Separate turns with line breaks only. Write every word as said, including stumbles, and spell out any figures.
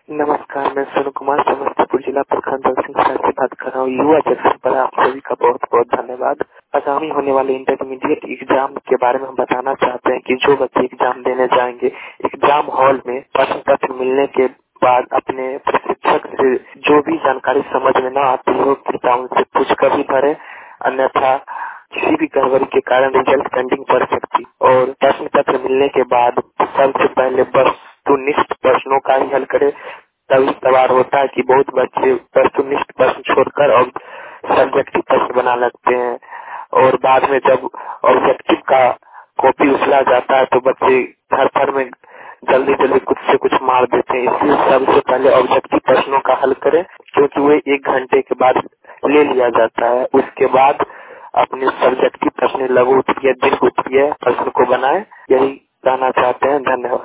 नमस्कार, मैं सोनू कुमार समस्तीपुर जिला प्रखंड दल सिंह से बात कर रहा हूँ। युवा जंक्शन पर आप सभी का बहुत बहुत धन्यवाद। आगामी होने वाले इंटरमीडिएट एग्जाम के बारे में हम बताना चाहते हैं कि जो बच्चे एग्जाम देने जाएंगे, एग्जाम हॉल में प्रश्न पत्र मिलने के बाद अपने प्रशिक्षक से जो भी जानकारी समझ में न आती हो कृपया उनसे पूछ कर ही भरे, अन्यथा किसी भी गड़बड़ी के कारण रिजल्ट पेंडिंग पड़ सकती। और प्रश्न पत्र मिलने के बाद सबसे पहले वस्तुनिष्ठ प्रश्नों का ही हल करे। तभी सवाल होता है कि बहुत बच्चे वस्तुनिष्ठ प्रश्न छोड़कर और सब्जेक्टिव प्रश्न बना लगते हैं, और बाद में जब ऑब्जेक्टिव का कॉपी उछला जाता है तो बच्चे हर भर में जल्दी जल्दी कुछ से कुछ मार देते हैं। इसलिए सबसे पहले ऑब्जेक्टिव प्रश्नों का हल करें, क्योंकि वे एक घंटे के बाद ले लिया जाता है। उसके बाद अपने सब्जेक्टिव प्रश्न लघु उत्तरीय दीर्घ उत्तरीय प्रश्न को बनाए। यही कहना चाहते हैं। धन्यवाद।